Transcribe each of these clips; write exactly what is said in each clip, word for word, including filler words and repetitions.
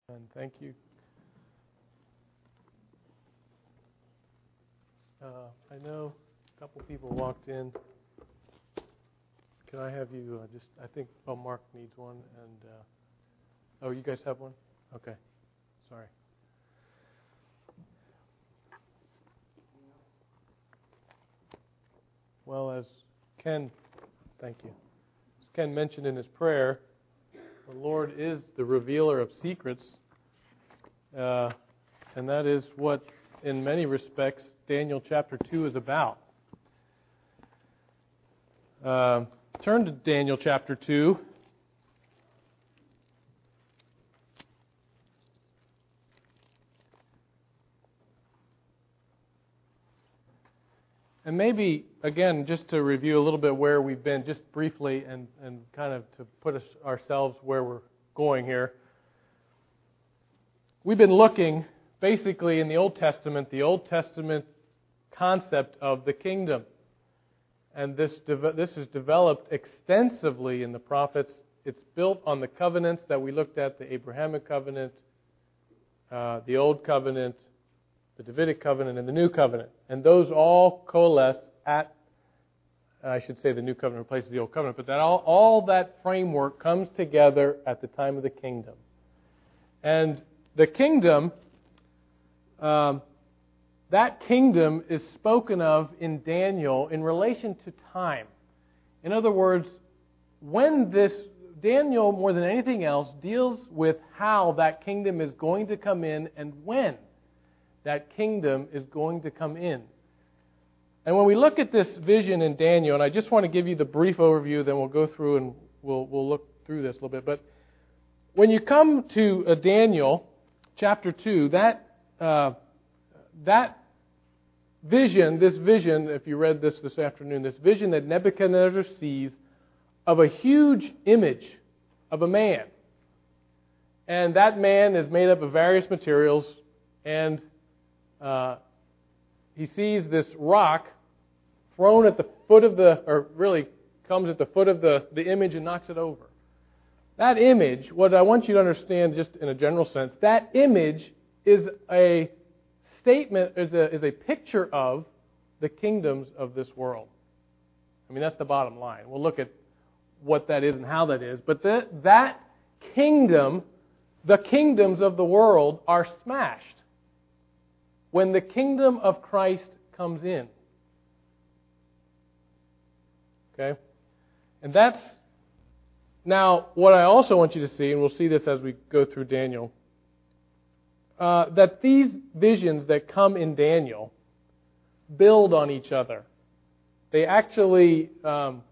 And thank you. Uh, I know a couple people walked in. Can I have you uh, just, I think, oh, Mark needs one. And uh, oh, you guys have one? Okay. Sorry. Well, as Ken, thank you. As Ken mentioned in his prayer, the Lord is the revealer of secrets. Uh, and that is what, in many respects, Daniel chapter two is about. Uh, turn to Daniel chapter two. And maybe, again, just to review a little bit where we've been, just briefly, and, and kind of to put us, ourselves where we're going here. We've been looking, basically, in the Old Testament, the Old Testament concept of the kingdom. And this this is developed extensively in the prophets. It's built on the covenants that we looked at, the Abrahamic covenant, uh, the Old Covenant, the Davidic covenant, and the New Covenant. And those all coalesce at, I should say the New Covenant replaces the Old Covenant, but that all, all that framework comes together at the time of the kingdom. And the kingdom, um, that kingdom is spoken of in Daniel in relation to time. In other words, when this, Daniel, more than anything else, deals with how that kingdom is going to come in and when that kingdom is going to come in. And when we look at this vision in Daniel, and I just want to give you the brief overview, then we'll go through and we'll we'll look through this a little bit. But when you come to uh, Daniel chapter two, that uh, that vision, this vision, if you read this this afternoon, this vision that Nebuchadnezzar sees of a huge image of a man. And that man is made up of various materials, and uh, he sees this rock thrown at the foot of the, or really comes at the foot of the, the image and knocks it over. That image, what I want you to understand just in a general sense, that image is a statement, is a, is a picture of the kingdoms of this world. I mean, that's the bottom line. We'll look at what that is and how that is. But the, that kingdom, the kingdoms of the world are smashed when the kingdom of Christ comes in. Okay? And that's, now, what I also want you to see, and we'll see this as we go through Daniel, uh, that these visions that come in Daniel build on each other. They actually um,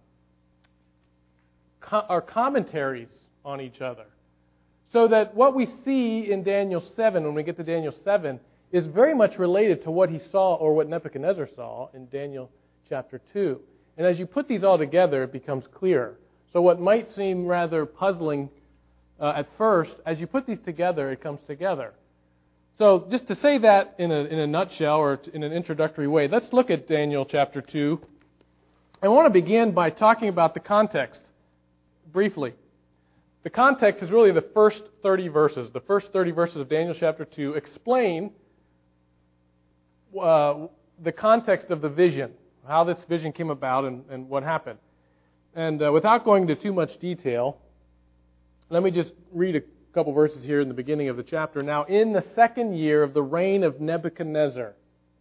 co- are commentaries on each other. So that what we see in Daniel seven, when we get to Daniel seven, is very much related to what he saw or what Nebuchadnezzar saw in Daniel chapter two. And as you put these all together, it becomes clearer. So what might seem rather puzzling uh, at first, as you put these together, it comes together. So just to say that in a, in a nutshell or in an introductory way, let's look at Daniel chapter two. I want to begin by talking about the context briefly. The context is really the first thirty verses. The first thirty verses of Daniel chapter two explain uh, the context of the vision, how this vision came about and, and what happened. And uh, without going into too much detail, let me just read a couple verses here in the beginning of the chapter. Now, in the second year of the reign of Nebuchadnezzar.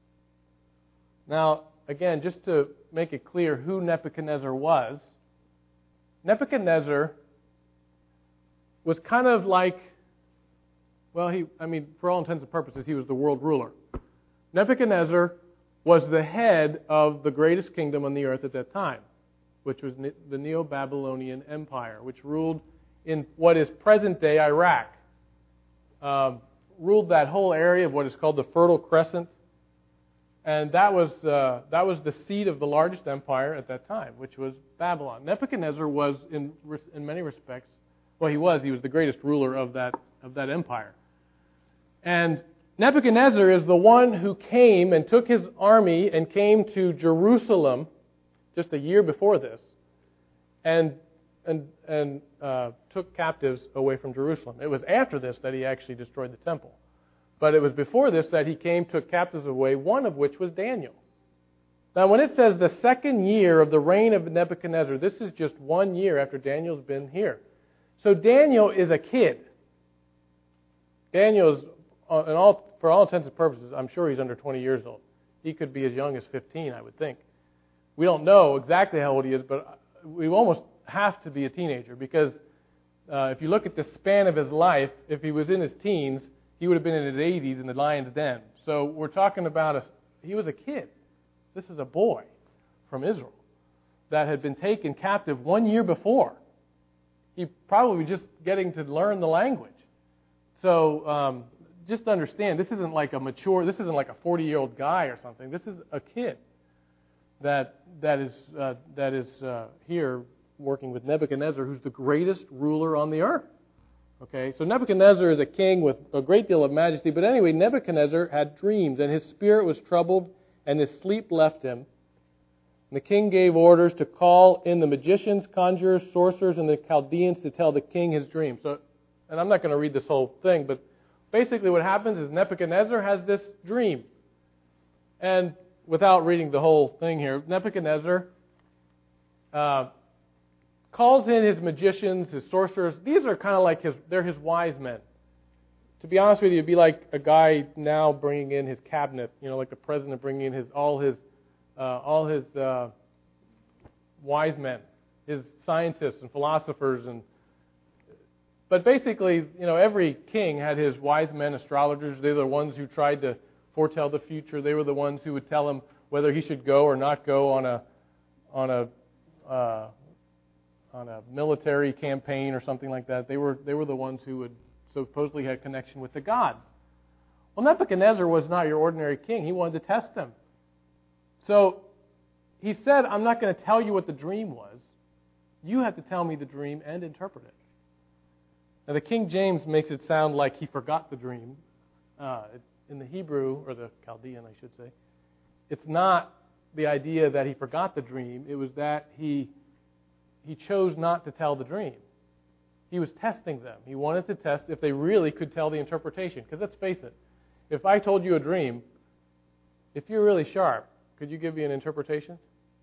Now, again, just to make it clear who Nebuchadnezzar was, Nebuchadnezzar was kind of like, well, he, I mean, for all intents and purposes, he was the world ruler. Nebuchadnezzar was the head of the greatest kingdom on the earth at that time, which was the Neo-Babylonian Empire, which ruled in what is present-day Iraq. Um, ruled that whole area of what is called the Fertile Crescent. And that was uh, that was the seat of the largest empire at that time, which was Babylon. Nebuchadnezzar was, in in many respects, well, he was. He was the greatest ruler of that of that empire. And Nebuchadnezzar is the one who came and took his army and came to Jerusalem just a year before this, and and, and uh, took captives away from Jerusalem. It was after this that he actually destroyed the temple. But it was before this that he came, took captives away, one of which was Daniel. Now, when it says the second year of the reign of Nebuchadnezzar, this is just one year after Daniel's been here. So Daniel is a kid. Daniel is, uh, in all, for all intents and purposes, I'm sure he's under twenty years old. He could be as young as fifteen, I would think. We don't know exactly how old he is, but we almost have to be a teenager because uh, if you look at the span of his life, if he was in his teens, he would have been in his eighties in the lion's den. So we're talking about a, he was a kid. This is a boy from Israel that had been taken captive one year before. He probably was just getting to learn the language. So um, just understand, this isn't like a mature, this isn't like a forty-year-old guy or something. This is a kid that that is uh, that is uh, here working with Nebuchadnezzar, who's the greatest ruler on the earth. Okay, so Nebuchadnezzar is a king with a great deal of majesty. But anyway, Nebuchadnezzar had dreams, and his spirit was troubled, and his sleep left him. And the king gave orders to call in the magicians, conjurers, sorcerers, and the Chaldeans to tell the king his dream. So, and I'm not going to read this whole thing, but basically what happens is Nebuchadnezzar has this dream. And without reading the whole thing here, Nebuchadnezzar uh, calls in his magicians, his sorcerers. These are kind of like his, they're his wise men. To be honest with you, it'd be like a guy now bringing in his cabinet, you know, like the president bringing in his all his uh, all his uh, wise men, his scientists and philosophers, and but basically, you know, every king had his wise men, astrologers. They're the ones who tried to foretell the future. They were the ones who would tell him whether he should go or not go on a on a uh, on a military campaign or something like that. They were they were the ones who would supposedly had connection with the gods. Well, Nebuchadnezzar was not your ordinary king. He wanted to test them. So he said, I'm not going to tell you what the dream was. You have to tell me the dream and interpret it. Now, the King James makes it sound like he forgot the dream. Uh, in the Hebrew, or the Chaldean, I should say, it's not the idea that he forgot the dream. It was that he he chose not to tell the dream. He was testing them. He wanted to test if they really could tell the interpretation. Because let's face it, if I told you a dream, if you're really sharp, could you give me an interpretation?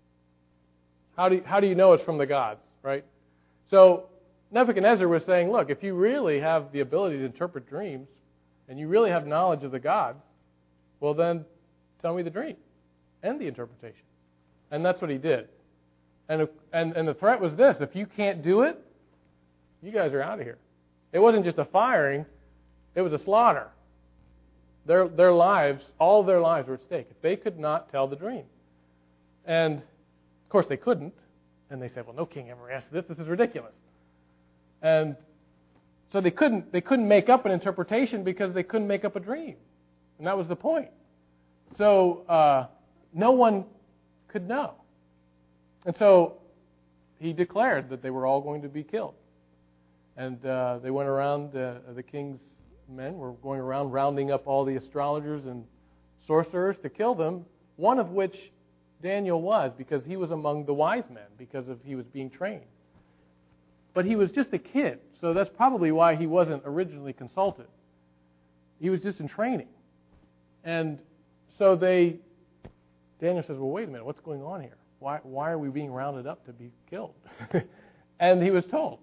How do you, how do you know it's from the gods, right? So Nebuchadnezzar was saying, look, if you really have the ability to interpret dreams, and you really have knowledge of the gods, well then tell me the dream and the interpretation. And that's what he did. And and, and the threat was this: if you can't do it, you guys are out of here. It wasn't just a firing, it was a slaughter. Their their lives, all of their lives were at stake if they could not tell the dream. And of course they couldn't. And they said, well, no king ever asked this. This is ridiculous. And so they couldn't they couldn't make up an interpretation because they couldn't make up a dream. And that was the point. So uh, no one could know. And so he declared that they were all going to be killed. And uh, they went around, uh, the king's men were going around rounding up all the astrologers and sorcerers to kill them, one of which Daniel was, because he was among the wise men, because of he was being trained. But he was just a kid, so that's probably why he wasn't originally consulted. He was just in training. And so they, Daniel says, well, wait a minute, what's going on here? Why, why are we being rounded up to be killed? And he was told.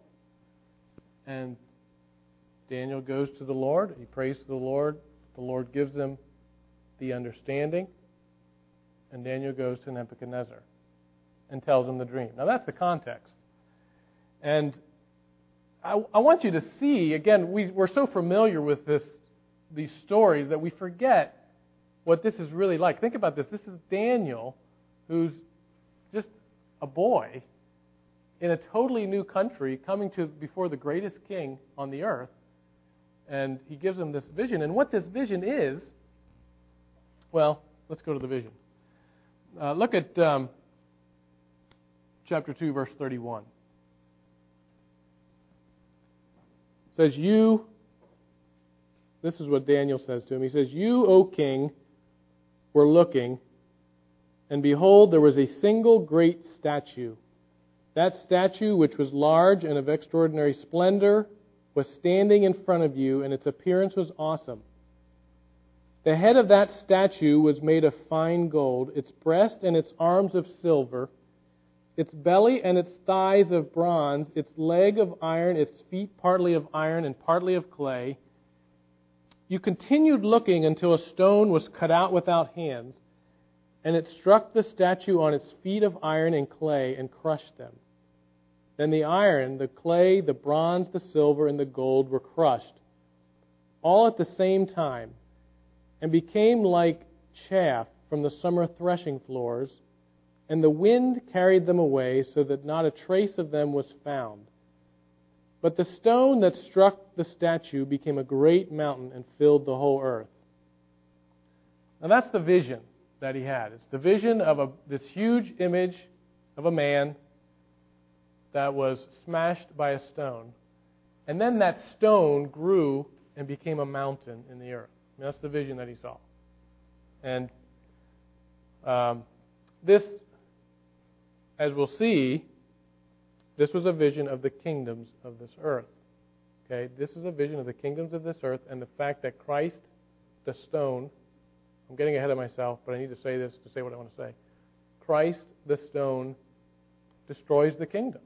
And Daniel goes to the Lord. He prays to the Lord. The Lord gives him the understanding. And Daniel goes to Nebuchadnezzar and tells him the dream. Now that's the context. And I, I want you to see, again, we, we're so familiar with this, these stories that we forget what this is really like. Think about this. This is Daniel, who's just a boy in a totally new country, coming to before the greatest king on the earth, and he gives him this vision. And what this vision is, well, let's go to the vision. Uh, look at um, chapter two, verse thirty-one. It says, you, this is what Daniel says to him. He says, you, O king, were looking, and behold, there was a single great statue That statue, which was large and of extraordinary splendor, was standing in front of you, and its appearance was awesome. The head of that statue was made of fine gold, its breast and its arms of silver, its belly and its thighs of bronze, its leg of iron, its feet partly of iron and partly of clay. You continued looking until a stone was cut out without hands, and it struck the statue on its feet of iron and clay and crushed them. Then the iron, the clay, the bronze, the silver, and the gold were crushed, all at the same time, and became like chaff from the summer threshing floors, and the wind carried them away so that not a trace of them was found. But the stone that struck the statue became a great mountain and filled the whole earth. Now that's the vision that he had. It's the vision of a, this huge image of a man that was smashed by a stone. And then that stone grew and became a mountain in the earth. I mean, that's the vision that he saw. And um, this, as we'll see, this was a vision of the kingdoms of this earth. Okay, this is a vision of the kingdoms of this earth and the fact that Christ, the stone, I'm getting ahead of myself, but I need to say this to say what I want to say. Christ, the stone, destroys the kingdom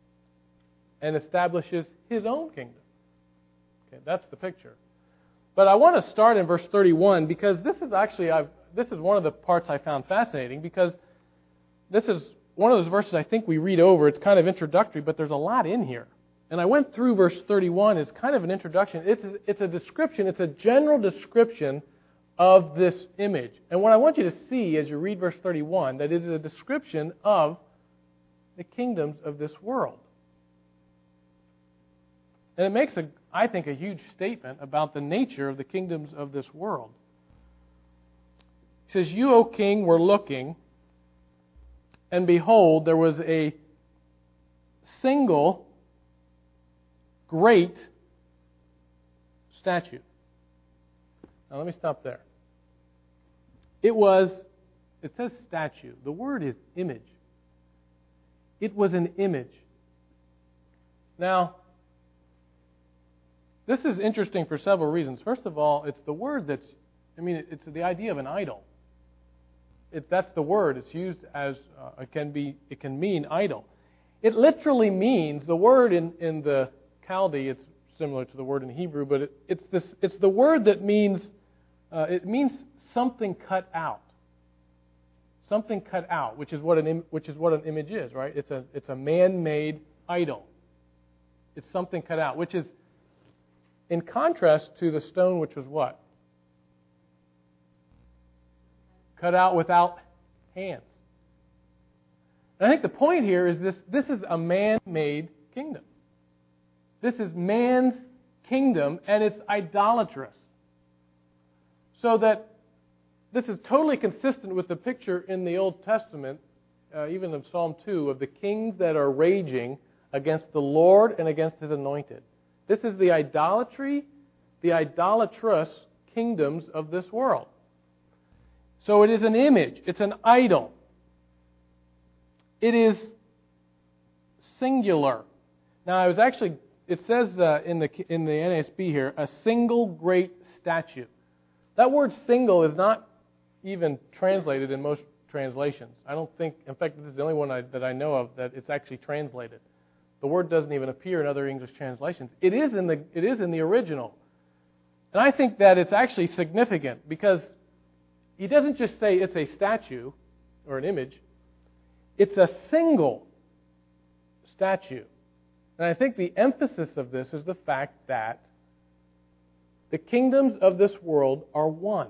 and establishes his own kingdom. Okay, that's the picture. But I want to start in verse thirty-one because this is actually I've, this is one of the parts I found fascinating because this is one of those verses I think we read over. It's kind of introductory, but there's a lot in here. And I went through verse thirty-one as kind of an introduction. It's a, it's a description. It's a general description of this image. And what I want you to see as you read verse thirty-one, that it is a description of the kingdoms of this world. And it makes, a, I think, a huge statement about the nature of the kingdoms of this world. He says, "You, O king, were looking, and behold, there was a single great statue." Now let me stop there. It was, it says statue. The word is image. It was an image. Now, this is interesting for several reasons. First of all, it's the word that's, I mean, it's the idea of an idol. It, that's the word. It's used as, uh, it can be, it can mean idol. It literally means, the word in, in the Chaldee, it's similar to the word in Hebrew, but it, it's this, it's the word that means, uh, it means something cut out. Something cut out, which is what an, im- which is what an image is, right? It's a, it's a man-made idol. It's something cut out, which is in contrast to the stone, which was what? Cut out without hands. And I think the point here is this, this is a man-made kingdom. This is man's kingdom, and it's idolatrous. So that this is totally consistent with the picture in the Old Testament, uh, even in Psalm two, of the kings that are raging against the Lord and against His anointed. This is the idolatry, the idolatrous kingdoms of this world. So it is an image. It's an idol. It is singular. Now, I was actually, it says uh, in the in the N A S B here, a single great statue. That word single is not even translated in most translations. I don't think, in fact, this is the only one I, that I know of that it's actually translated. The word doesn't even appear in other English translations. It is in the it is in the original. And I think that it's actually significant because he doesn't just say it's a statue or an image. It's a single statue. And I think the emphasis of this is the fact that the kingdoms of this world are one.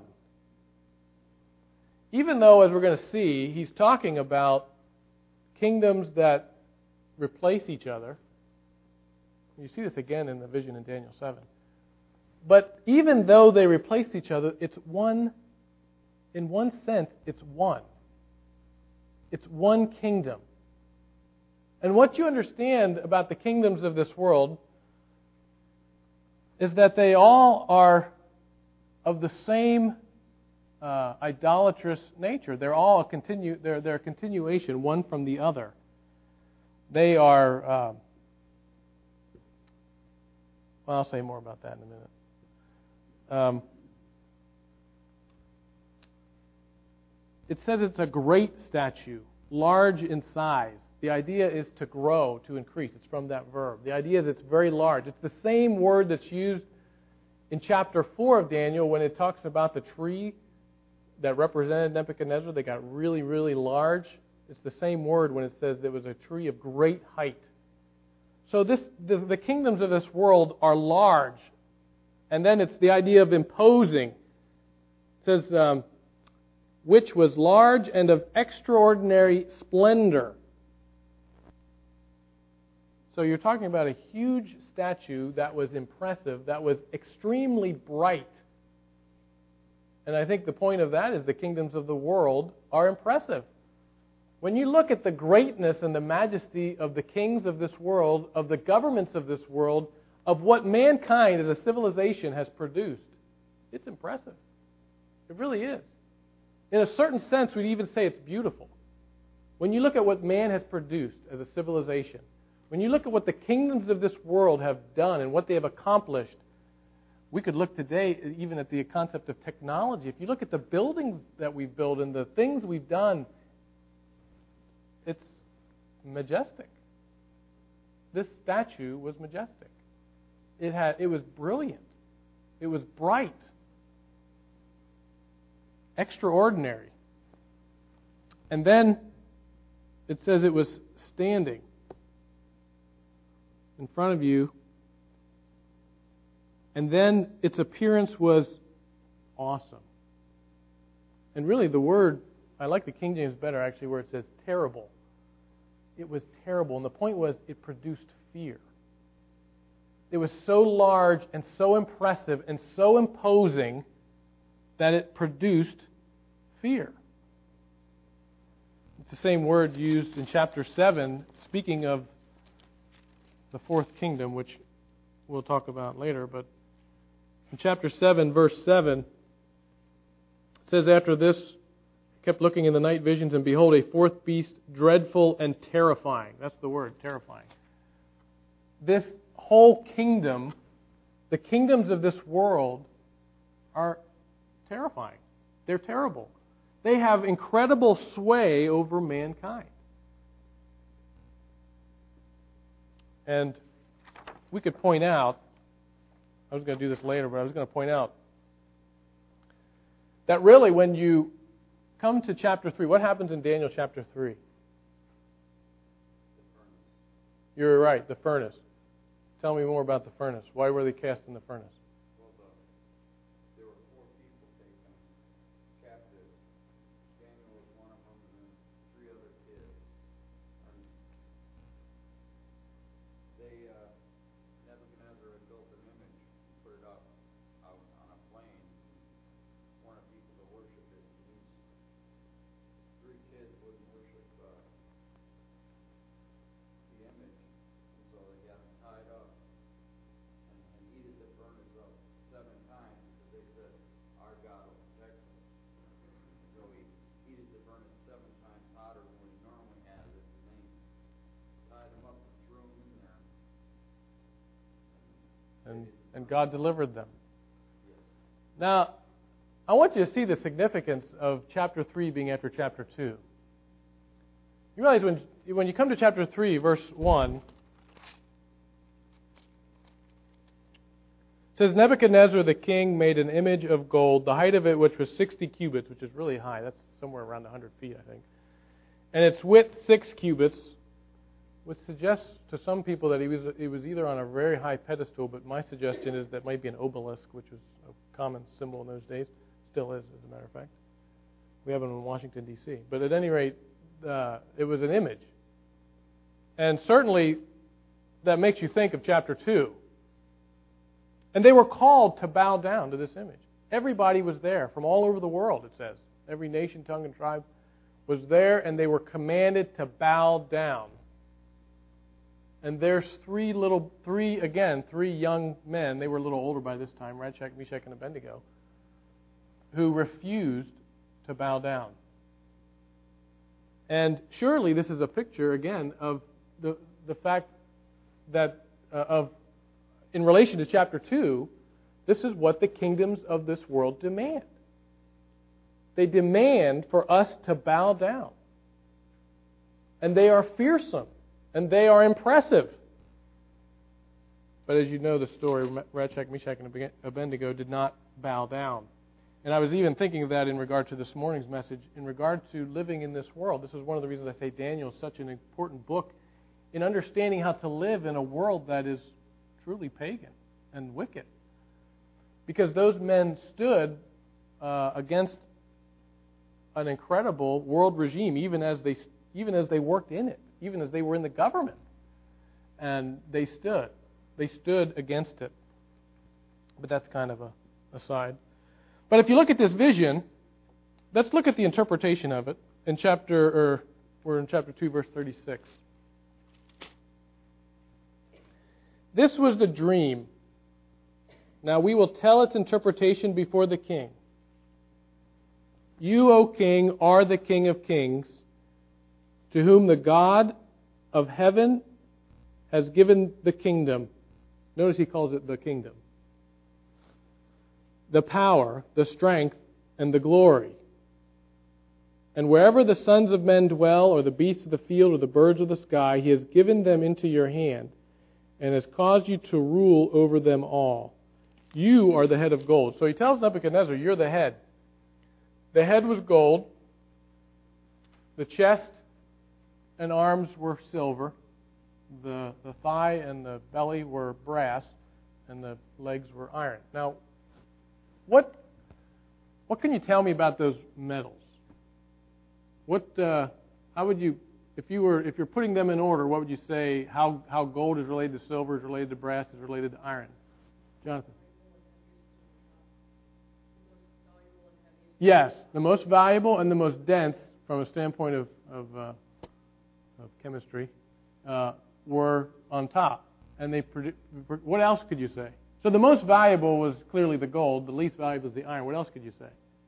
Even though, as we're going to see, he's talking about kingdoms that replace each other. You see this again in the vision in Daniel seven. But even though they replace each other, it's one, in one sense, it's one. It's one kingdom. And what you understand about the kingdoms of this world is that they all are of the same uh, idolatrous nature. They're all a continue. They're they're a continuation, one from the other. They are, uh, well, I'll say more about that in a minute. Um, it says it's a great statue, large in size. The idea is to grow, to increase. It's from that verb. The idea is it's very large. It's the same word that's used in chapter four of Daniel when it talks about the tree that represented Nebuchadnezzar. They got really, really large. It's the same word when it says there was a tree of great height. So this, the, the kingdoms of this world are large. And then it's the idea of imposing. It says, um, which was large and of extraordinary splendor. So you're talking about a huge statue that was impressive, that was extremely bright. And I think the point of that is the kingdoms of the world are impressive. When you look at the greatness and the majesty of the kings of this world, of the governments of this world, of what mankind as a civilization has produced, it's impressive. It really is. In a certain sense, we'd even say it's beautiful. When you look at what man has produced as a civilization, when you look at what the kingdoms of this world have done and what they have accomplished, we could look today even at the concept of technology. If you look at the buildings that we've built and the things we've done, it's majestic. This statue was majestic. It had, it was brilliant. It was bright. Extraordinary. And then it says it was standing in front of you. And then its appearance was awesome. And really the word, I like the King James better actually, where it says terrible. It was terrible. And the point was it produced fear. It was so large and so impressive and so imposing that it produced fear. It's the same word used in chapter seven, speaking of the fourth kingdom, which we'll talk about later. But in chapter seven, verse seven, it says, after this, I kept looking in the night visions, and behold, a fourth beast, dreadful and terrifying. That's the word, terrifying. This whole kingdom, the kingdoms of this world, are terrifying. They're terrible. They have incredible sway over mankind. And we could point out, I was going to do this later, but I was going to point out that really when you come to chapter three, what happens in Daniel chapter three? You're right, the furnace. Tell me more about the furnace. Why were they cast in the furnace? Well, the, there were four people taken captive. Daniel was one of them, and then three other kids. And they, uh, Nebuchadnezzar had built an image and put it up out on a plain. Wanted people to worship it. And these three kids wouldn't worship uh, the image, and so they got them tied up. And heated the furnace up seven times because they said, our God will protect us. So he heated the furnace seven times hotter than what he normally has it, and then he tied them up and threw them in there. And, and God delivered them. Yes. Now, I want you to see the significance of chapter three being after chapter two. You realize when, when you come to chapter three, verse one, it says, Nebuchadnezzar the king made an image of gold, the height of it which was sixty cubits, which is really high. That's somewhere around one hundred feet, I think. And its width six cubits, which suggests to some people that he was he was either on a very high pedestal, but my suggestion is that might be an obelisk, which was a common symbol in those days. Still is, as a matter of fact. We have them in Washington, D C But at any rate, uh, it was an image. And certainly, that makes you think of chapter two. And they were called to bow down to this image. Everybody was there from all over the world, it says. Every nation, tongue, and tribe was there, and they were commanded to bow down. And there's three little, three, again, three young men, they were a little older by this time, Shadrach, Meshach, and Abednego, who refused to bow down. And surely this is a picture, again, of the the fact that uh, of in relation to chapter two, this is what the kingdoms of this world demand. They demand for us to bow down. And they are fearsome. And they are impressive. But as you know the story, Shadrach, Meshach, and Abednego did not bow down. And I was even thinking of that in regard to this morning's message, in regard to living in this world. This is one of the reasons I say Daniel is such an important book in understanding how to live in a world that is truly pagan and wicked. Because those men stood uh, against an incredible world regime, even as they even as they worked in it, even as they were in the government. And they stood. They stood against it. But that's kind of a aside. But if you look at this vision, let's look at the interpretation of it in chapter, or we're in chapter two, verse thirty-six. This was the dream. Now we will tell its interpretation before the king. You, O king, are the King of kings, to whom the God of heaven has given the kingdom. Notice he calls it the kingdom. The power, the strength, and the glory. And wherever the sons of men dwell, or the beasts of the field, or the birds of the sky, he has given them into your hand, and has caused you to rule over them all. You are the head of gold. So he tells Nebuchadnezzar, you're the head. The head was gold. The chest and arms were silver. The, the thigh and the belly were brass. And the legs were iron. Now, what what can you tell me about those metals? What uh, how would you, if you were if you're putting them in order, what would you say? How how gold is related to silver, is related to brass, is related to iron? Jonathan. Yes, the most valuable and the most dense, from a standpoint of of, uh, of chemistry, uh, were on top. And they produ- what else could you say? So the most valuable was clearly the gold. The least valuable is the iron. What else could you say?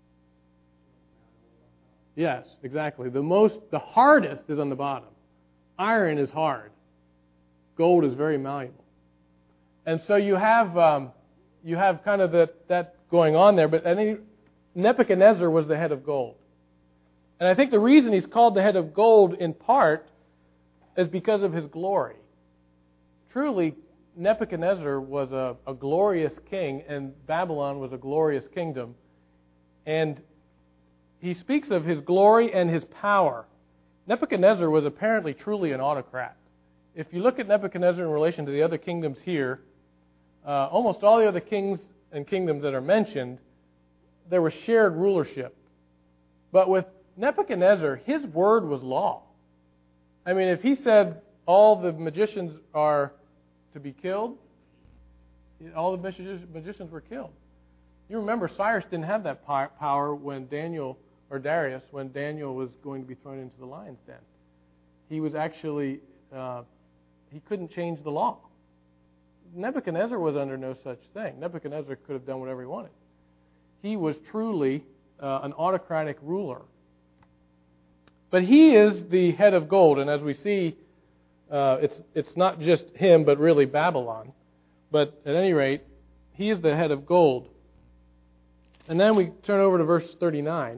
Yes, exactly. The most, the hardest is on the bottom. Iron is hard. Gold is very malleable. And so you have um, you have kind of that that going on there. But I think Nebuchadnezzar was the head of gold. And I think the reason he's called the head of gold in part is because of his glory. Truly, Nebuchadnezzar was a, a glorious king, and Babylon was a glorious kingdom. And he speaks of his glory and his power. Nebuchadnezzar was apparently truly an autocrat. If you look at Nebuchadnezzar in relation to the other kingdoms here, uh, almost all the other kings and kingdoms that are mentioned, there was shared rulership. But with Nebuchadnezzar, his word was law. I mean, if he said all the magicians are to be killed, all the magicians were killed. You remember Cyrus didn't have that power when Daniel, or Darius, when Daniel was going to be thrown into the lion's den. He was actually, uh, he couldn't change the law. Nebuchadnezzar was under no such thing. Nebuchadnezzar could have done whatever he wanted. He was truly uh, an autocratic ruler. But he is the head of gold, and as we see, uh, it's it's not just him, but really Babylon. But at any rate, he is the head of gold. And then we turn over to verse thirty-nine.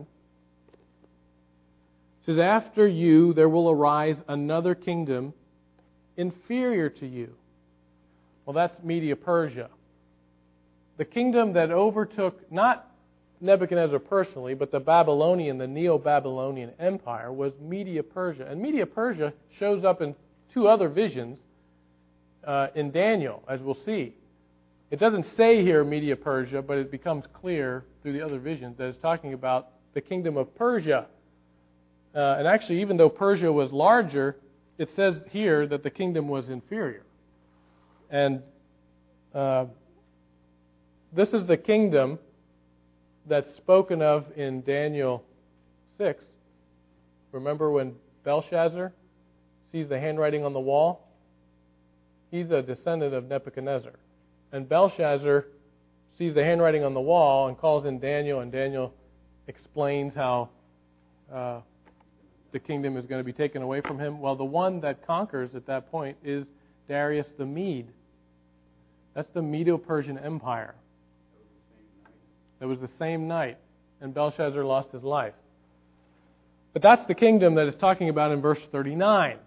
It says, after you there will arise another kingdom inferior to you. Well, that's Media-Persia. The kingdom that overtook not Nebuchadnezzar personally, but the Babylonian, the Neo-Babylonian Empire, was Media-Persia. And Media-Persia shows up in two other visions uh, in Daniel, as we'll see. It doesn't say here Media-Persia, but it becomes clear through the other visions that it's talking about the kingdom of Persia. Uh, and actually, even though Persia was larger, it says here that the kingdom was inferior. And uh, this is the kingdom that's spoken of in Daniel six. Remember when Belshazzar sees the handwriting on the wall? He's a descendant of Nebuchadnezzar. And Belshazzar sees the handwriting on the wall and calls in Daniel, and Daniel explains how uh, the kingdom is going to be taken away from him? Well, the one that conquers at that point is Darius the Mede. That's the Medo-Persian Empire. That was the same night, and Belshazzar lost his life. But that's the kingdom that it's talking about in verse thirty-nine.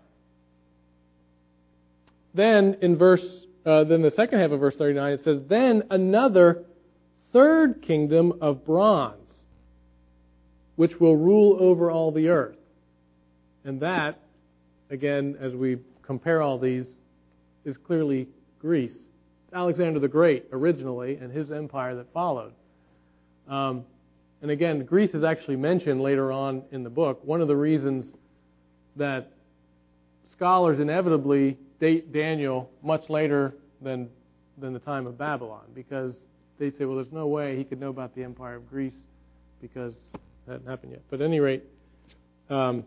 Then in verse, uh, then the second half of verse thirty-nine, it says, "Then another third kingdom of bronze, which will rule over all the earth." And that, again, as we compare all these, is clearly Greece. It's Alexander the Great originally, and his empire that followed. Um, and again, Greece is actually mentioned later on in the book. One of the reasons that scholars inevitably date Daniel much later than than the time of Babylon, because they say, well, there's no way he could know about the empire of Greece because that hadn't happened yet. But at any rate, um,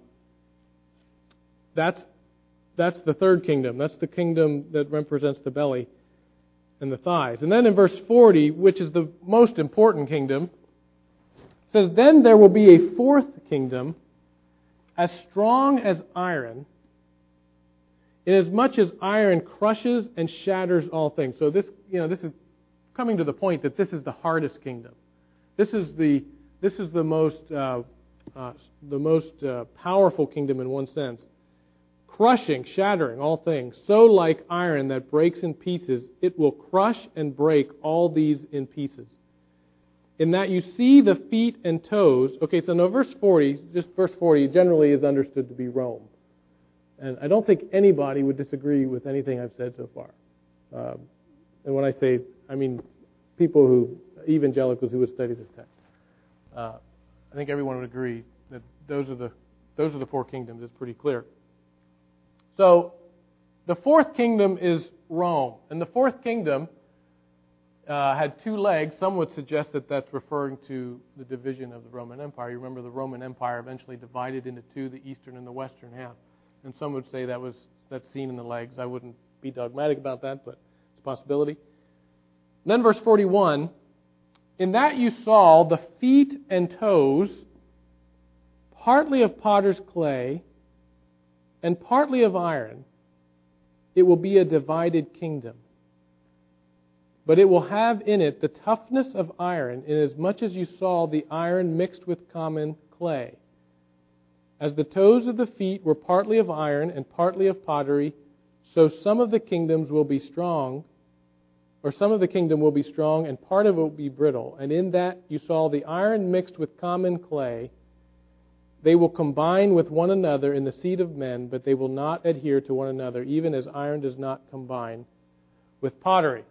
that's that's the third kingdom. That's the kingdom that represents the belly and the thighs. And then in verse forty, which is the most important kingdom, it says, "Then there will be a fourth kingdom, as strong as iron, inasmuch as iron crushes and shatters all things." So this, you know, this is coming to the point that this is the hardest kingdom. This is the this is the most uh, uh, the most uh, powerful kingdom in one sense. Crushing, shattering all things, so like iron that breaks in pieces, it will crush and break all these in pieces. In that you see the feet and toes. Okay, so now verse forty, just verse forty, generally is understood to be Rome. And I don't think anybody would disagree with anything I've said so far. Um, and when I say, I mean people who, evangelicals who would study this text. Uh, I think everyone would agree that those are the those are the four kingdoms. It's pretty clear. So, the fourth kingdom is Rome. And the fourth kingdom uh, had two legs. Some would suggest that that's referring to the division of the Roman Empire. You remember the Roman Empire eventually divided into two, the eastern and the western half. And some would say that was that's seen in the legs. I wouldn't be dogmatic about that, but it's a possibility. And then verse forty-one, "In that you saw the feet and toes, partly of potter's clay, and partly of iron, it will be a divided kingdom. But it will have in it the toughness of iron, inasmuch as you saw the iron mixed with common clay. As the toes of the feet were partly of iron and partly of pottery, so some of the kingdoms will be strong, or some of the kingdom will be strong, and part of it will be brittle. And in that you saw the iron mixed with common clay. They will combine with one another in the seed of men, but they will not adhere to one another, even as iron does not combine with pottery."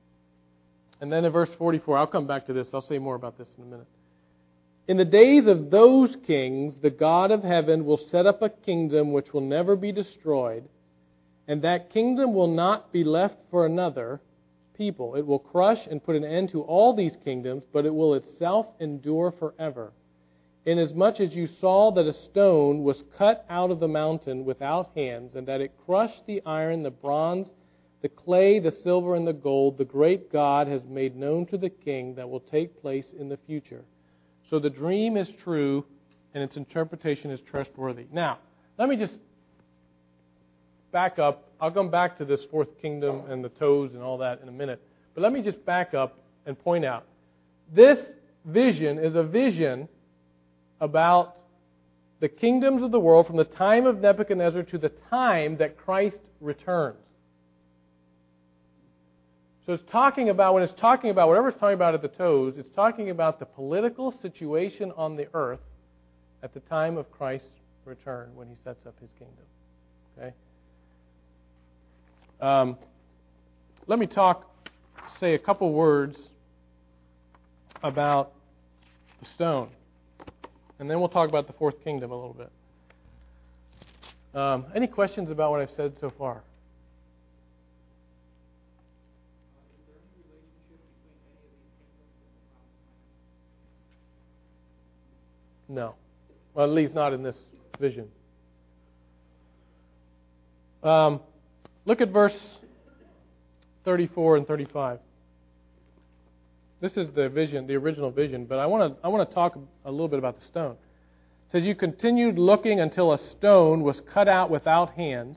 And then in verse forty-four, I'll come back to this. I'll say more about this in a minute. "In the days of those kings, the God of heaven will set up a kingdom which will never be destroyed, and that kingdom will not be left for another people. It will crush and put an end to all these kingdoms, but it will itself endure forever. Inasmuch as you saw that a stone was cut out of the mountain without hands, and that it crushed the iron, the bronze, the clay, the silver, and the gold, the great God has made known to the king that will take place in the future. So the dream is true, and its interpretation is trustworthy." Now, let me just back up. I'll come back to this fourth kingdom and the toes and all that in a minute. But let me just back up and point out. This vision is a vision about the kingdoms of the world from the time of Nebuchadnezzar to the time that Christ returns. So it's talking about, when it's talking about, whatever it's talking about at the toes, it's talking about the political situation on the earth at the time of Christ's return when he sets up his kingdom. Okay? Um, let me talk, say a couple words about the stone. And then we'll talk about the fourth kingdom a little bit. Um, any questions about what I've said so far? Uh, is there any relationship between any of these kingdoms and the promised land? No. Well, at least not in this vision. Um, look at verse thirty-four and thirty-five. This is the vision, the original vision, but I want to I want to talk a little bit about the stone. It says, you continued looking until a stone was cut out without hands,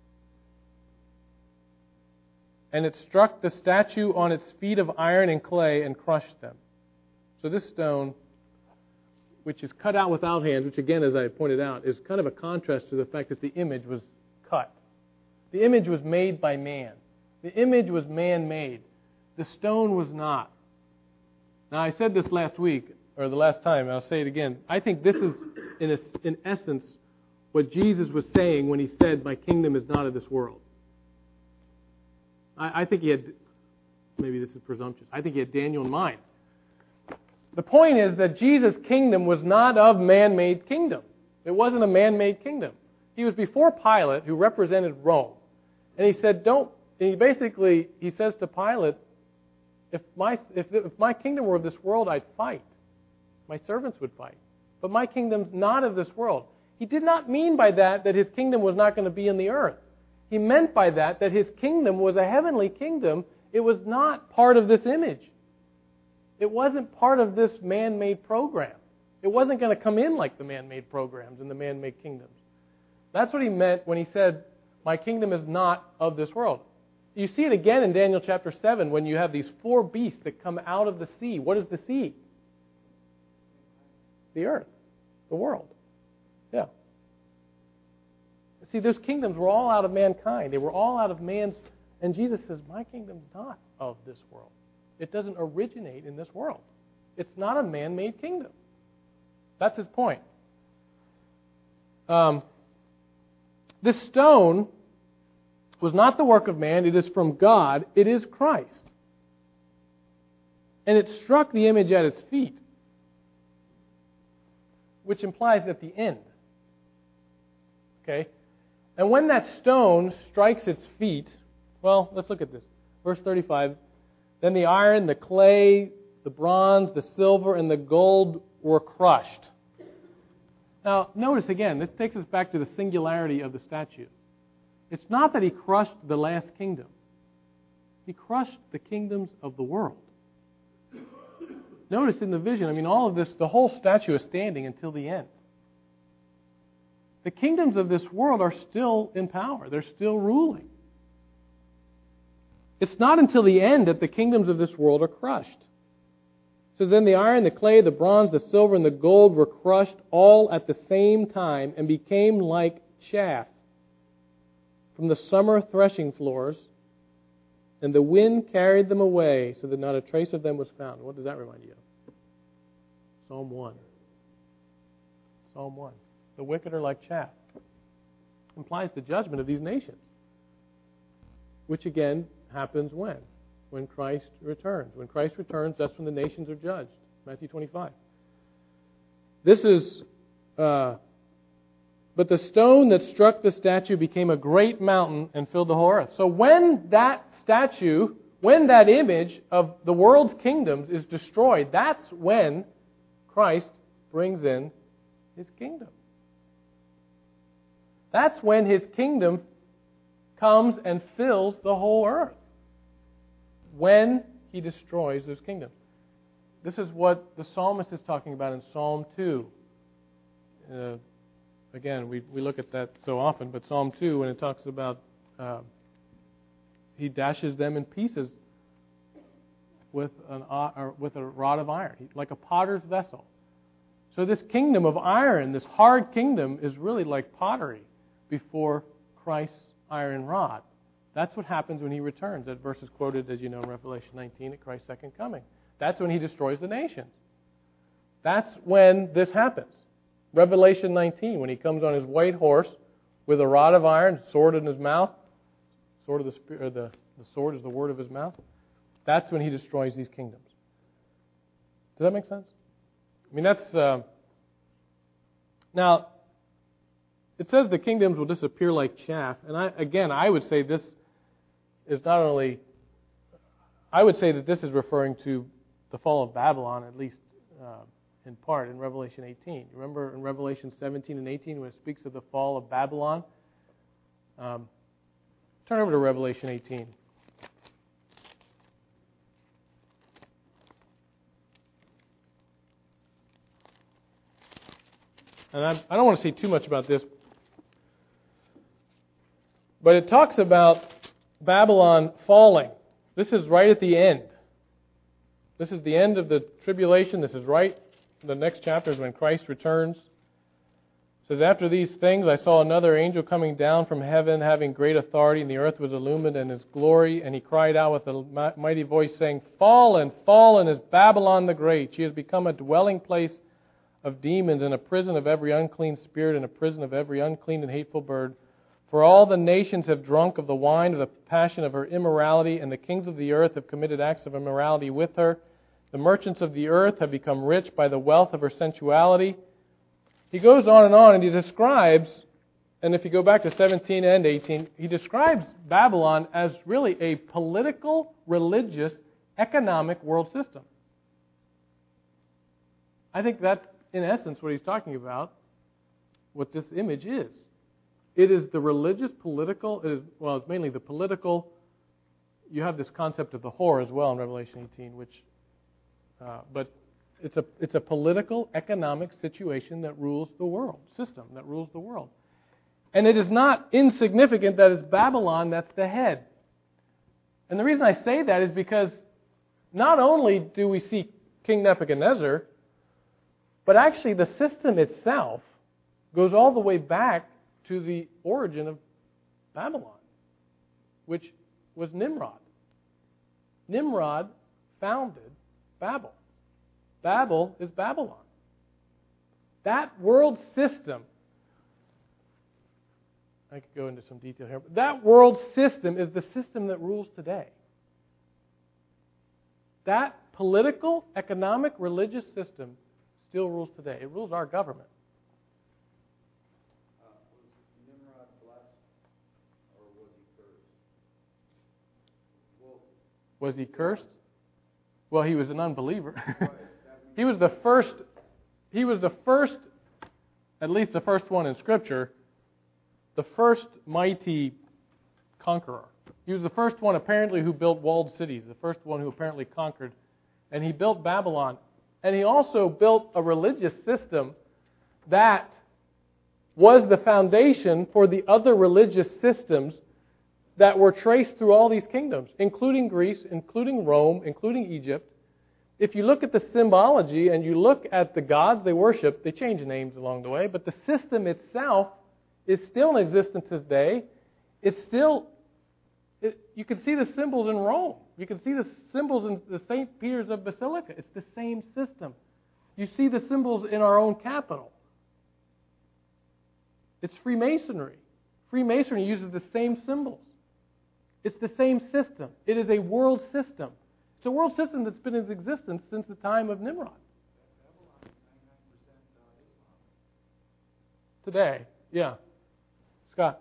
and it struck the statue on its feet of iron and clay and crushed them. So this stone, which is cut out without hands, which again, as I pointed out, is kind of a contrast to the fact that the image was cut. The image was made by man. The image was man-made. The stone was not. Now, I said this last week, or the last time, and I'll say it again. I think this is, in, a, in essence, what Jesus was saying when he said, my kingdom is not of this world. I, I think he had, maybe this is presumptuous, I think he had Daniel in mind. The point is that Jesus' kingdom was not of man-made kingdom. It wasn't a man-made kingdom. He was before Pilate, who represented Rome. And he said, don't, and he basically, he says to Pilate, if my, if, if my kingdom were of this world, I'd fight. My servants would fight. But my kingdom's not of this world. He did not mean by that that his kingdom was not going to be in the earth. He meant by that that his kingdom was a heavenly kingdom. It was not part of this image. It wasn't part of this man-made program. It wasn't going to come in like the man-made programs and the man-made kingdoms. That's what he meant when he said, my kingdom is not of this world. You see it again in Daniel chapter seven when you have these four beasts that come out of the sea. What is the sea? The earth. The world. Yeah. See, those kingdoms were all out of mankind. They were all out of man's... And Jesus says, my kingdom's not of this world. It doesn't originate in this world. It's not a man-made kingdom. That's his point. Um, this stone was not the work of man. It is from God. It is Christ. And it struck the image at its feet, which implies at the end. Okay? And when that stone strikes its feet, well, let's look at this. Verse thirty-five, then the iron, the clay, the bronze, the silver, and the gold were crushed. Now, notice again, this takes us back to the singularity of the statue. It's not that he crushed the last kingdom. He crushed the kingdoms of the world. Notice in the vision, I mean, all of this, the whole statue is standing until the end. The kingdoms of this world are still in power. They're still ruling. It's not until the end that the kingdoms of this world are crushed. It says, then the iron, the clay, the bronze, the silver, and the gold were crushed all at the same time and became like chaff from the summer threshing floors, and the wind carried them away so that not a trace of them was found. What does that remind you of? Psalm one. Psalm one. The wicked are like chaff. Implies the judgment of these nations. Which again happens when? When Christ returns. When Christ returns, that's when the nations are judged. Matthew twenty-five. This is... Uh, But the stone that struck the statue became a great mountain and filled the whole earth. So when that statue, when that image of the world's kingdoms is destroyed, that's when Christ brings in His kingdom. That's when His kingdom comes and fills the whole earth. When He destroys those kingdoms. This is what the psalmist is talking about in Psalm two. Uh, Again, we we look at that so often, but Psalm two, when it talks about uh, He dashes them in pieces with an uh, or with a rod of iron, like a potter's vessel. So this kingdom of iron, this hard kingdom, is really like pottery before Christ's iron rod. That's what happens when He returns. That verse is quoted, as you know, in Revelation nineteen at Christ's second coming. That's when He destroys the nations. That's when this happens. Revelation nineteen, when He comes on His white horse with a rod of iron, sword in His mouth. Sword of the spirit, or the, the sword is the word of His mouth. That's when He destroys these kingdoms. Does that make sense? I mean, that's... Uh, now, it says the kingdoms will disappear like chaff. And I, again, I would say this is not only... I would say that this is referring to the fall of Babylon, at least... Uh, in part in Revelation eighteen. Remember in Revelation seventeen and eighteen when it speaks of the fall of Babylon? Um, turn over to Revelation eighteen. And I, I don't want to say too much about this, but it talks about Babylon falling. This is right at the end. This is the end of the tribulation. This is right, the next chapter is when Christ returns. It says, after these things I saw another angel coming down from heaven, having great authority, and the earth was illumined in his glory. And he cried out with a mighty voice, saying, Fallen, fallen is Babylon the Great. She has become a dwelling place of demons, and a prison of every unclean spirit, and a prison of every unclean and hateful bird. For all the nations have drunk of the wine of the passion of her immorality, and the kings of the earth have committed acts of immorality with her. The merchants of the earth have become rich by the wealth of her sensuality. He goes on and on, and he describes, and if you go back to seventeen and eighteen, he describes Babylon as really a political, religious, economic world system. I think that's, in essence, what he's talking about, what this image is. It is the religious, political, it is, well, it's mainly the political. You have this concept of the whore as well in Revelation eighteen, which, uh, but it's a it's a political, economic situation that rules the world, system that rules the world. And it is not insignificant that it's Babylon that's the head. And the reason I say that is because not only do we see King Nebuchadnezzar, but actually the system itself goes all the way back to the origin of Babylon, which was Nimrod. Nimrod founded Babel. Babel is Babylon. That world system, I could go into some detail here, but that world system is the system that rules today. That political, economic, religious system still rules today. It rules our government. Uh, was Nimrod blessed, or was he cursed? Well, Was he cursed? Well, he was an unbeliever. right, He was the first, he was the first, at least the first one in Scripture, the first mighty conqueror. He was the first one apparently who built walled cities, the first one who apparently conquered. And he built Babylon. And he also built a religious system that was the foundation for the other religious systems that were traced through all these kingdoms, including Greece, including Rome, including Egypt. If you look at the symbology and you look at the gods they worship, they change names along the way, but the system itself is still in existence today. It's still, it, you can see the symbols in Rome. You can see the symbols in the Saint Peter's of Basilica. It's the same system. You see the symbols in our own capital. It's Freemasonry. Freemasonry uses the same symbols. It's the same system. It is a world system. It's a world system that's been in existence since the time of Nimrod. Today, yeah. Scott?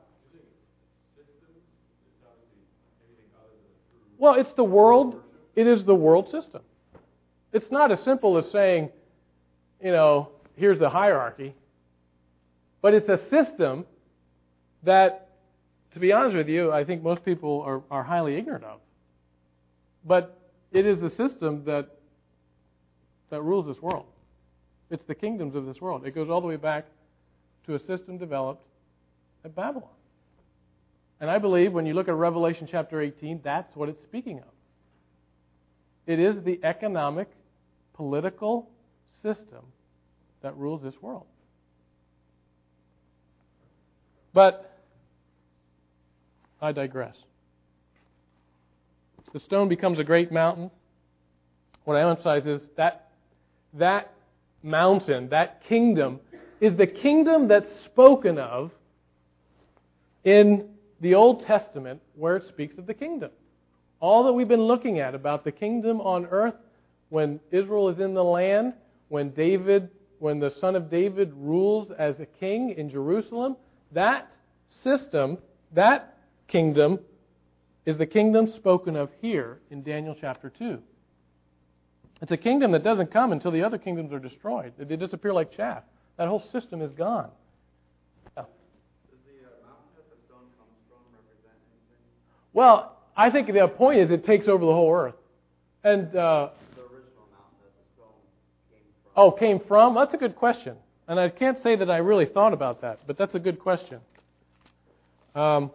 Well, it's the world. It is the world system. It's not as simple as saying, you know, here's the hierarchy. But it's a system that, to be honest with you, I think most people are, are highly ignorant of. But it is the system that that rules this world. It's the kingdoms of this world. It goes all the way back to a system developed at Babylon. And I believe when you look at Revelation chapter eighteen, that's what it's speaking of. It is the economic, political system that rules this world. But I digress. The stone becomes a great mountain. What I emphasize is that that mountain, that kingdom, is the kingdom that's spoken of in the Old Testament where it speaks of the kingdom. All that we've been looking at about the kingdom on earth, when Israel is in the land, when David, when the son of David rules as a king in Jerusalem, that system, that kingdom, is the kingdom spoken of here in Daniel chapter two. It's a kingdom that doesn't come until the other kingdoms are destroyed. They disappear like chaff. That whole system is gone. Yeah. Does the uh, mountain that the stone comes from represent anything? Well, I think the point is it takes over the whole earth. And uh, The original mountain that the stone came from. oh, came from? That's a good question. And I can't say that I really thought about that, but that's a good question. Um,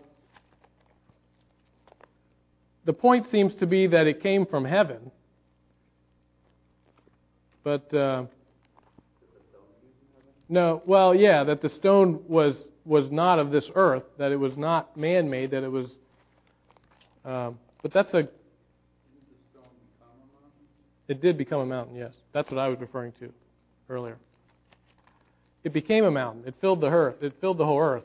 the point seems to be that it came from heaven. But, uh, no, well, yeah, that the stone was was not of this earth, that it was not man-made, that it was, um, but that's a, it did become a mountain, yes. That's what I was referring to earlier. It became a mountain. It filled the earth. It filled the whole earth.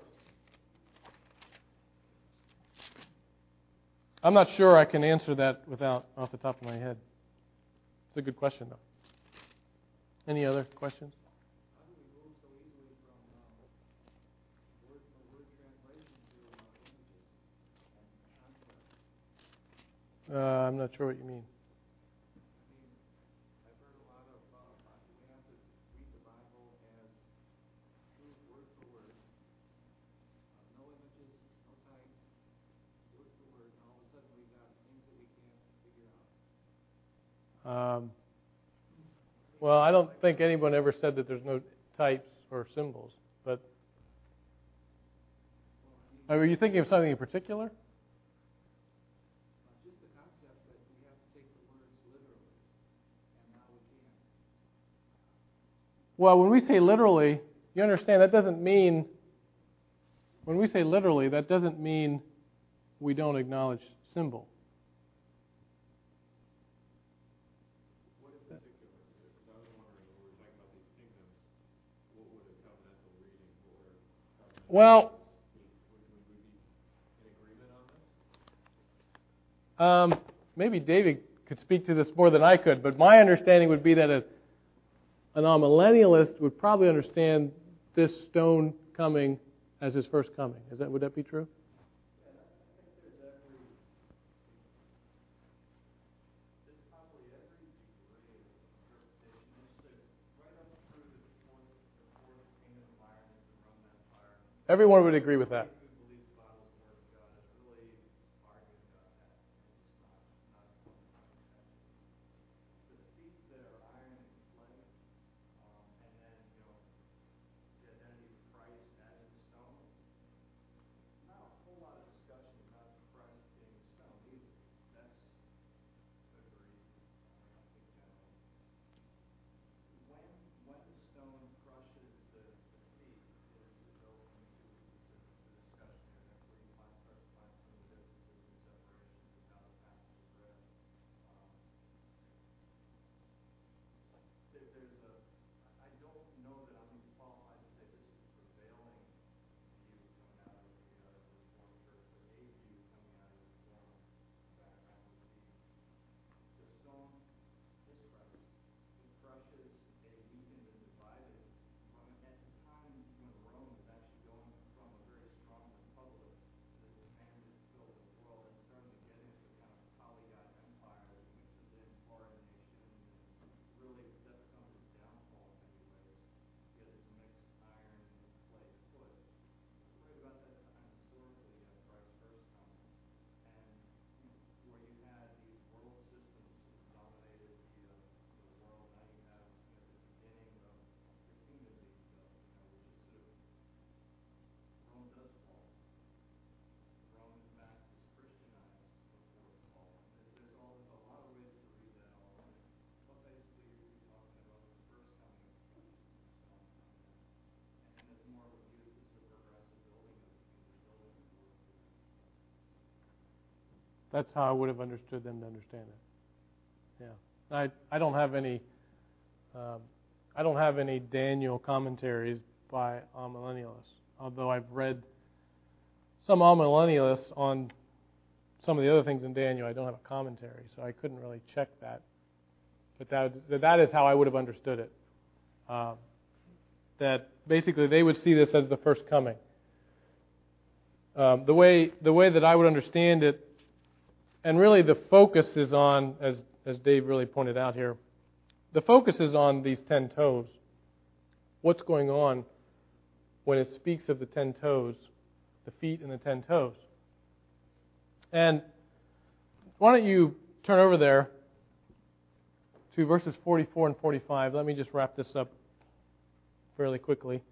I'm not sure I can answer that without off the top of my head. It's a good question, though. Any other questions? How do we move so easily from um, word for word translation to uh, images and concepts? Uh, I'm not sure what you mean. I mean, I've heard a lot of, uh, we have to read the Bible as true word for word. Uh, no images, no types, word for word, and all of a sudden we've got things that we can't figure out. Um, well, I don't think anyone ever said that there's no types or symbols, but are you thinking of something in particular? Uh, just the concept that we have to take the words literally, and now we can't. Well, when we say literally, you understand that doesn't mean, when we say literally, that doesn't mean we don't acknowledge symbol. What in particular? Because I was wondering, when we were talking about these kingdoms, what would a covenantal reading, what would a covenantal Well, would, would we be in agreement on this? Um, maybe David could speak to this more than I could, but my understanding would be that a, an amillennialist would probably understand this stone coming as his first coming. Is that, would that be true? And I think there's every, there's probably every degree of interpretation. There's a, right up through the fourth, the fourth kingdom of Iron is the Roman Empire. Everyone would agree with that. Who believes the Bible is the Word of God is really arguing about that. It's not, not a point of contention. The feet that are iron and clay, um, and then, you know, the identity of Christ as the stone. Not a whole lot of discussion about Christ being the stone either. That's agreed, uh, I think generally. When when the stone crushes the, the feet is, is open to the, the discussion here. That's where you find, start to find some of the differences and separations of how the passage is read. Um, there, there's a, I don't know that I'm even qualified to say this is the prevailing view coming out of the, uh, the Reformed Church, but a view coming out of the Reformed background would be the stone is Christ. He crushes a weakened and divided Roman. At the time when Rome was actually going from a very strong republic that expanded to fill the world and starting to get into a kind of polygon empire that mixes in foreign nations, and really that becomes its downfall in many ways. You get this mixed iron and clay foot. Right about that time historically, you have Christ's first coming, and you know, where you had these world systems that sort of dominated the uh, the world. Now you have, you know, the beginning of the kingdom being built, you know, which is sort of Rome does fall. Rome, in fact, is Christianized before its fall. There- There's all there's a lot of ways to read that all in. But basically, you're you're talking about the first coming of Christ, the stone coming in, and it's more of a view that this is a progressive building of the kingdom, building towards the end. That's how I would have understood them to understand it. Yeah, I I don't have any um, I don't have any Daniel commentaries by amillennialists, although I've read some amillennialists on some of the other things in Daniel. I don't have a commentary, so I couldn't really check that. But that that is how I would have understood it. Um, that basically they would see this as the first coming. Um, the way the way that I would understand it, and really the focus is on, as as Dave really pointed out here, the focus is on these ten toes. What's going on when it speaks of the ten toes, the feet and the ten toes? And why don't you turn over there to verses forty-four and forty-five. Let me just wrap this up fairly quickly.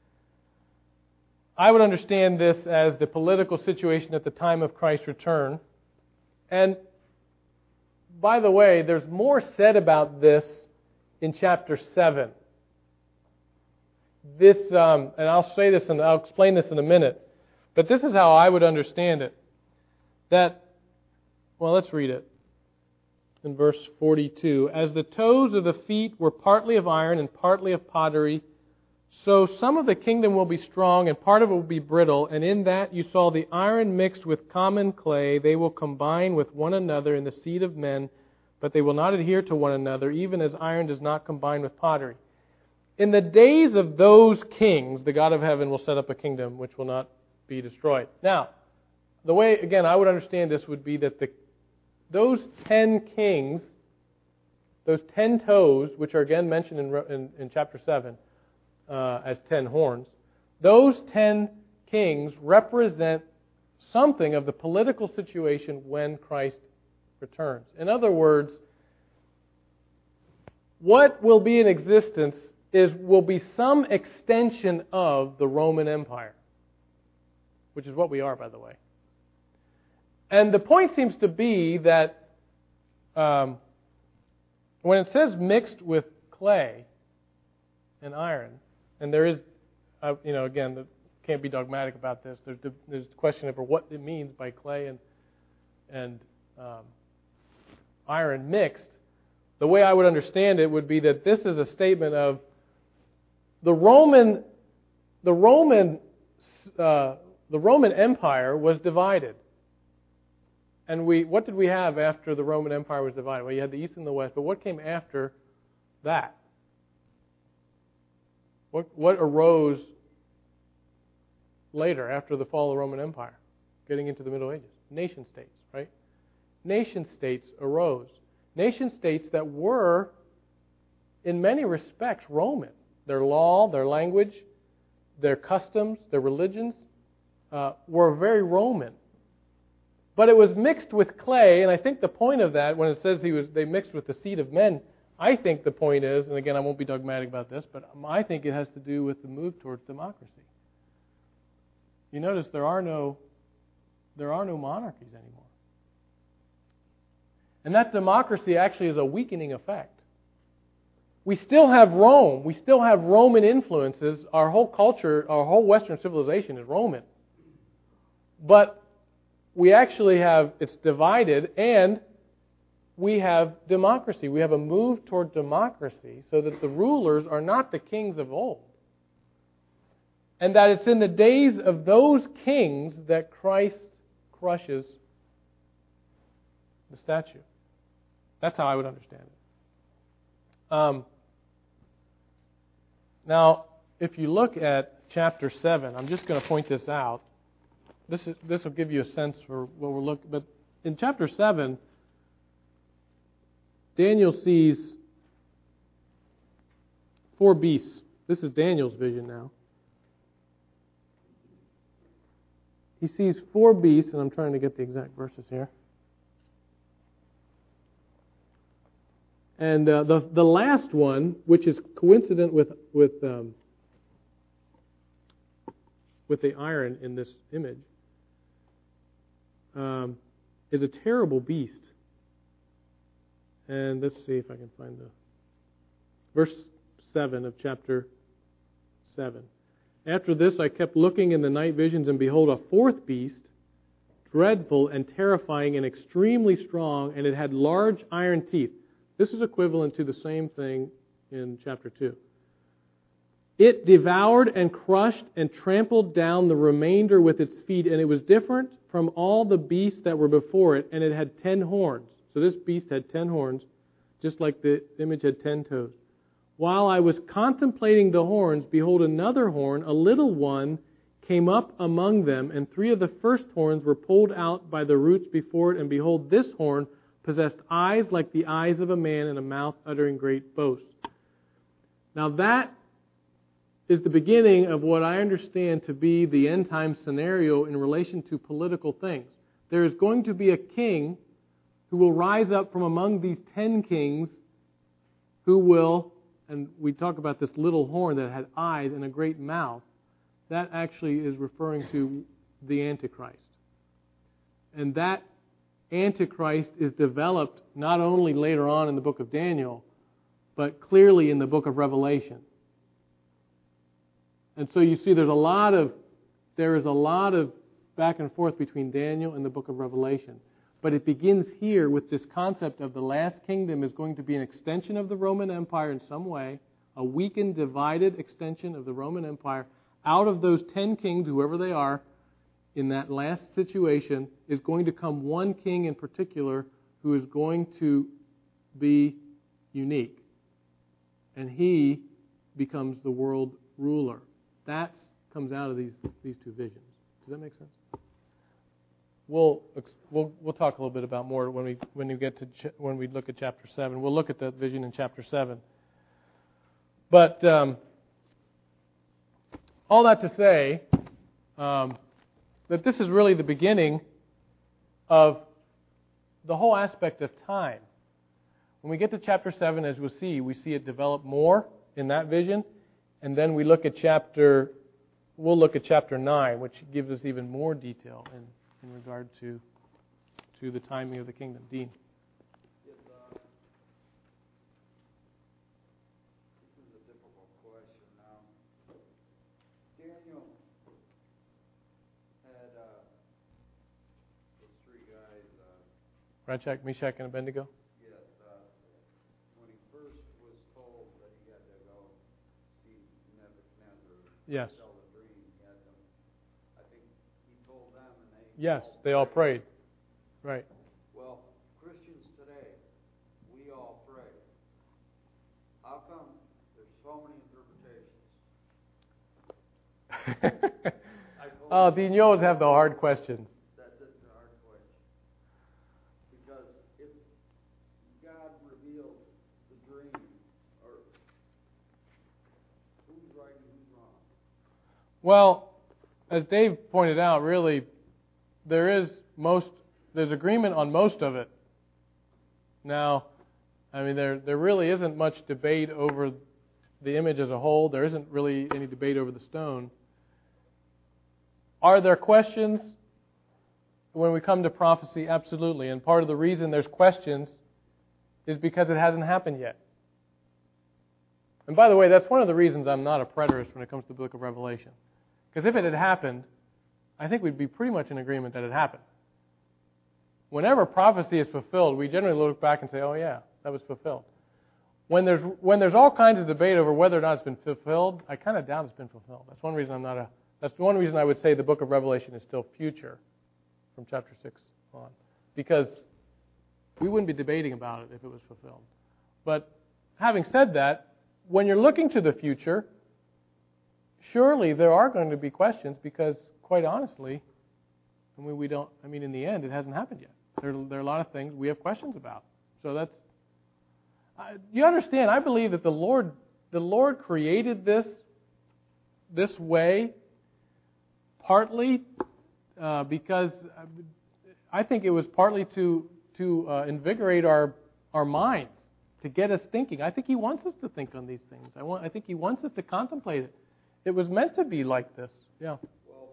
I would understand this as the political situation at the time of Christ's return. And by the way, there's more said about this in chapter seven. This, um, and I'll say this and I'll explain this in a minute, but this is how I would understand it. That, well, let's read it. In verse forty-two, as the toes of the feet were partly of iron and partly of pottery, so some of the kingdom will be strong and part of it will be brittle, and in that you saw the iron mixed with common clay. They will combine with one another in the seed of men, but they will not adhere to one another, even as iron does not combine with pottery. In the days of those kings, the God of heaven will set up a kingdom which will not be destroyed. Now, the way, again, I would understand this would be that the those ten kings, those ten toes, which are again mentioned in, in, in chapter seven uh, as ten horns, those ten kings represent something of the political situation when Christ returns. In other words, what will be in existence is will be some extension of the Roman Empire, which is what we are, by the way. And the point seems to be that um, when it says mixed with clay and iron, and there is, uh, you know, again, can't be dogmatic about this. There's the, there's the question over what it means by clay and and um, iron mixed. The way I would understand it would be that this is a statement of the Roman, the Roman, uh, the Roman Empire was divided. And we, what did we have after the Roman Empire was divided? Well, you had the East and the West, but what came after that? What, what arose later after the fall of the Roman Empire, getting into the Middle Ages? Nation states, right? Nation states arose. Nation states that were, in many respects, Roman. Their law, their language, their customs, their religions uh, were very Roman. But it was mixed with clay, and I think the point of that, when it says he was, they mixed with the seed of men, I think the point is, and again, I won't be dogmatic about this, but I think it has to do with the move towards democracy. You notice there are no, there are no monarchies anymore. And that democracy actually is a weakening effect. We still have Rome. We still have Roman influences. Our whole culture, our whole Western civilization is Roman. But we actually have, it's divided, and we have democracy. We have a move toward democracy so that the rulers are not the kings of old. And that it's in the days of those kings that Christ crushes the statue. That's how I would understand it. Um, now, if you look at chapter seven, I'm just going to point this out. This is, this will give you a sense for what we're looking. But in chapter seven, Daniel sees four beasts. This is Daniel's vision now. He sees four beasts, and I'm trying to get the exact verses here. And uh, the the last one, which is coincident with with um, with the iron in this image, um, is a terrible beast. And let's see if I can find the verse seven of chapter seven. After this, I kept looking in the night visions, and behold, a fourth beast, dreadful and terrifying and extremely strong, and it had large iron teeth. This is equivalent to the same thing in chapter two. It devoured and crushed and trampled down the remainder with its feet, and it was different from all the beasts that were before it, and it had ten horns. So this beast had ten horns, just like the image had ten toes. While I was contemplating the horns, behold, another horn, a little one, came up among them, and three of the first horns were pulled out by the roots before it, and behold, this horn possessed eyes like the eyes of a man, and a mouth uttering great boasts. Now that is the beginning of what I understand to be the end time scenario in relation to political things. There is going to be a king who will rise up from among these ten kings who will and we talk about this little horn that had eyes and a great mouth, that actually is referring to the Antichrist. And that Antichrist is developed not only later on in the book of Daniel, but clearly in the book of Revelation. And so you see there's a lot of there is a lot of back and forth between Daniel and the book of Revelation. But it begins here with this concept of the last kingdom is going to be an extension of the Roman Empire in some way, a weakened, divided extension of the Roman Empire. Out of those ten kings, whoever they are, in that last situation, is going to come one king in particular who is going to be unique. And he becomes the world ruler. That comes out of these, these two visions. Does that make sense? We'll we'll we'll talk a little bit about more when we when we get to ch- when we look at chapter seven. We'll look at that vision in chapter seven. But um, all that to say um, that this is really the beginning of the whole aspect of time. When we get to chapter seven, as we'll see, we see it develop more in that vision, and then we look at chapter. We'll look at chapter nine, which gives us even more detail in, in regard to to the timing of the kingdom. Dean. Yes, uh, this is a difficult question now. Daniel had uh, those three guys. Uh, Shadrach, Meshach, and Abednego? yes, uh, when he first was told that he had to go see Nebuchadnezzar. Yes. Tell the dream, he had them. I think he told them, and they. Yes, all they all prayed. prayed. Right. Well, Christians today, we all pray. How come there's so many interpretations? I told Oh, you Dean, you always have the hard questions. that that's a hard question. Because if God reveals the dream, or who's right and who's wrong? Well, as Dave pointed out, really, there is most there's agreement on most of it. Now, I mean, there there really isn't much debate over the image as a whole. There isn't really any debate over the stone. Are there questions when we come to prophecy? Absolutely. And part of the reason there's questions is because it hasn't happened yet. And by the way, that's one of the reasons I'm not a preterist when it comes to the book of Revelation. Because if it had happened, I think we'd be pretty much in agreement that it happened. Whenever prophecy is fulfilled, we generally look back and say, oh yeah, that was fulfilled. When there's when there's all kinds of debate over whether or not it's been fulfilled, I kind of doubt it's been fulfilled. That's one reason I'm not a that's one reason I would say the book of Revelation is still future from chapter six on. Because we wouldn't be debating about it if it was fulfilled. But having said that, when you're looking to the future, surely there are going to be questions because, quite honestly, I mean, we don't. I mean, in the end, it hasn't happened yet. There, there are a lot of things we have questions about. So that's. Uh, you understand? I believe that the Lord, the Lord created this, this way, partly uh, because I think it was partly to to uh, invigorate our our minds, to get us thinking. I think He wants us to think on these things. I want. I think He wants us to contemplate it. It was meant to be like this. Yeah. Well,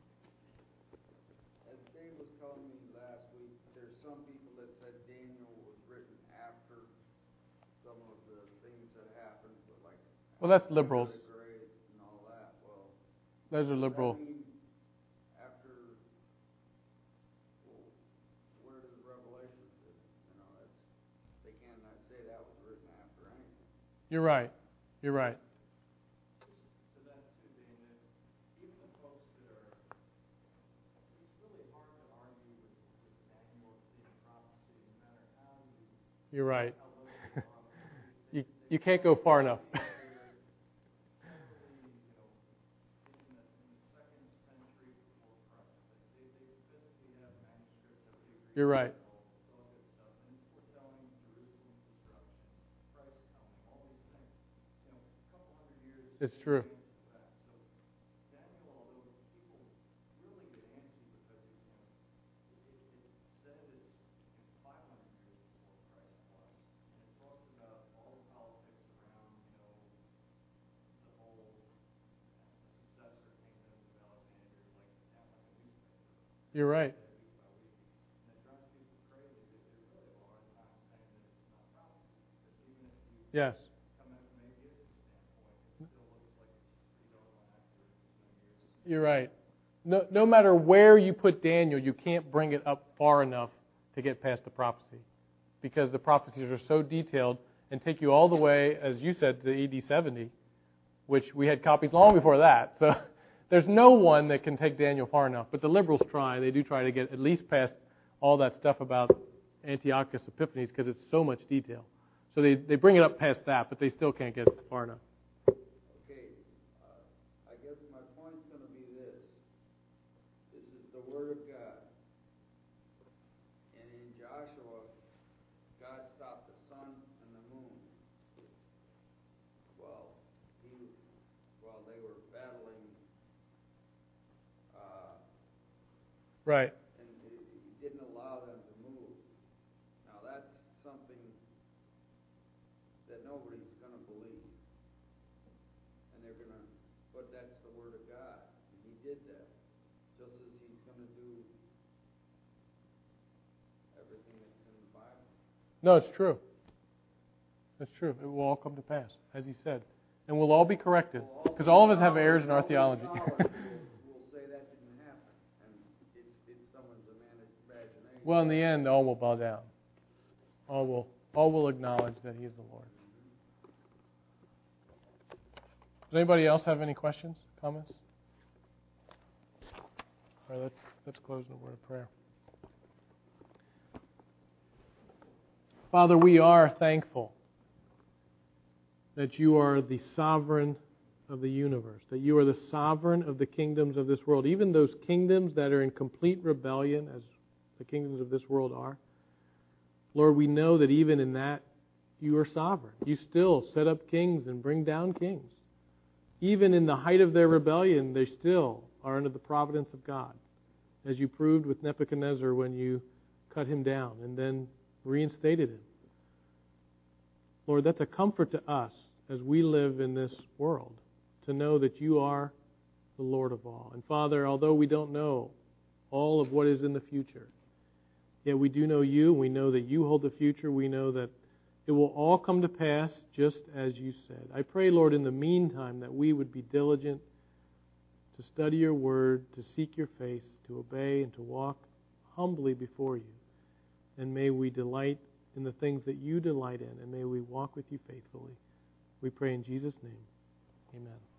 as Dave was telling me last week, there's some people that said Daniel was written after some of the things that happened, but like Well, that's liberals. the great and all that. Well, Those are does liberal. that mean after? Well, where does Revelation fit? You know, that's they cannot say that was written after anything. You're right. You're right. To that too, Dana, even the folks that are, it's really hard to argue with, with Daniel being prophecy, no matter how you, You're right. how little you are. You you can't go far enough. They're heavily, you know, in the, in the second century before Christ. They, they, they physically have manuscripts that we agree You're right. with, all, all good stuff. And it's foretelling Jerusalem's destruction, Christ coming, all these things. You know, a couple hundred years. It's true. advance of that. So Daniel, although people really get antsy because it, you know, it, it, it says it's you know, five hundred years before Christ was, and it talks about all the politics around, you know, You're right. week by week. And it drives people crazy. They, they really have a hard time saying that it's not prophecy. Because even if you Yes. come at it from an atheistic standpoint, it still looks like it's pretty doggone accurate. You know, years. You're right. No, no matter where you put Daniel, you can't bring it up far enough to get past the prophecy. Because the prophecies are so detailed and take you all the way, as you said, to A D seventy, which we had copies long before that. So there's no one that can take Daniel far enough. But the liberals try. They do try to get at least past all that stuff about Antiochus Epiphanes because it's so much detail. So they, they bring it up past that, but they still can't get far enough. Okay, uh, I guess my point's going to be this. This is the Word of God. And in Joshua, God stopped the sun and the moon. Well, he, while they were battling, uh, Right. and he he didn't allow them to move. Now that's something that nobody's going to believe. And they're going to, but that's the Word of God. And he did that. Just as he's going to do everything that's in the Bible. No, it's true. It's true. It will all come to pass, as he said. And we'll all be corrected. Because all of us have errors in our theology. Scholars will, will say that didn't happen. And it's, it's someone's imagination. Well, in the end, all will bow down. All will, all will acknowledge that he is the Lord. Does anybody else have any questions, comments? All right, let's, let's close in a word of prayer. Father, we are thankful that you are the sovereign of the universe, that you are the sovereign of the kingdoms of this world, even those kingdoms that are in complete rebellion, as the kingdoms of this world are. Lord, we know that even in that, you are sovereign. You still set up kings and bring down kings. Even in the height of their rebellion, they still are under the providence of God, as you proved with Nebuchadnezzar when you cut him down and then reinstated him. Lord, that's a comfort to us as we live in this world, to know that you are the Lord of all. And Father, although we don't know all of what is in the future, yet we do know you. We know that you hold the future. We know that it will all come to pass just as you said. I pray, Lord, in the meantime that we would be diligent to study your word, to seek your face, to obey, and to walk humbly before you. And may we delight in the things that you delight in, and may we walk with you faithfully. We pray in Jesus' name. Amen.